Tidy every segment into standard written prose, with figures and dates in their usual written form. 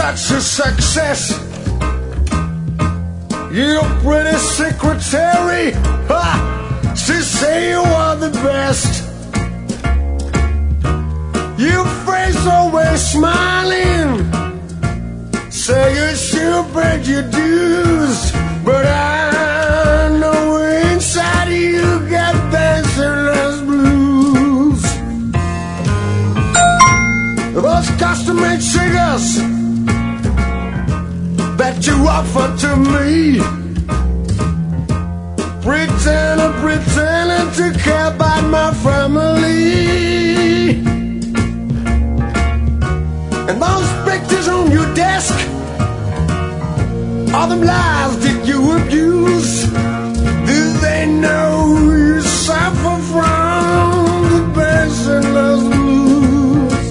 such a success. Your pretty secretary, ha, she say you are the best. Your face always smiling, say you should pay your dues, but I know inside you got dancerless blues. Those custom-made cigars that you offer to me, pretending to care about my family. And those pictures on your desk, all them lies that you abuse, do they know you suffer from the passionless blues?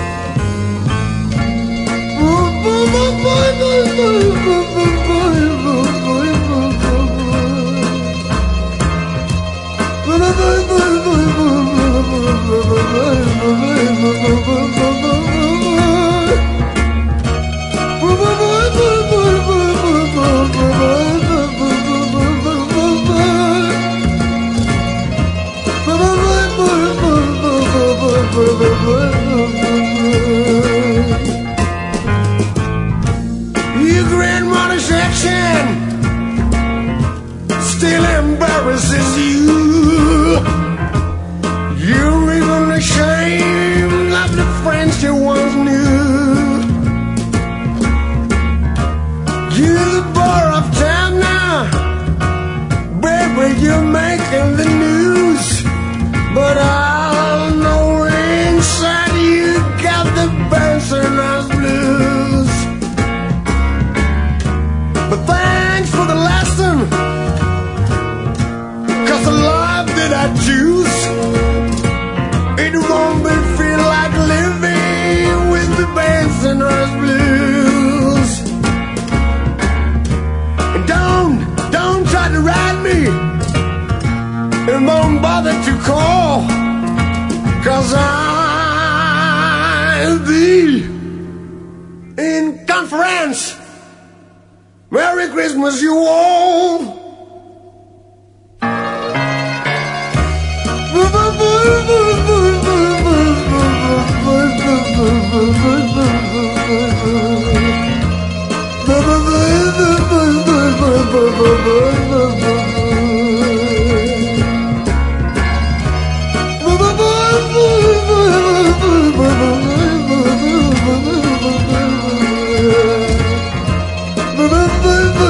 Your grandmother's accent still embarrasses you. You're even ashamed of the friends you once knew. You're the bar of town now, baby, you're making the news, but I know inside you got the passionless blues. But thanks for the lesson, 'cause the life that I choose, it won't be feel like living with the passionless blues. And don't try to ride me, and don't bother to call, 'cause I'll be in conference. Merry Christmas, you all. Bye.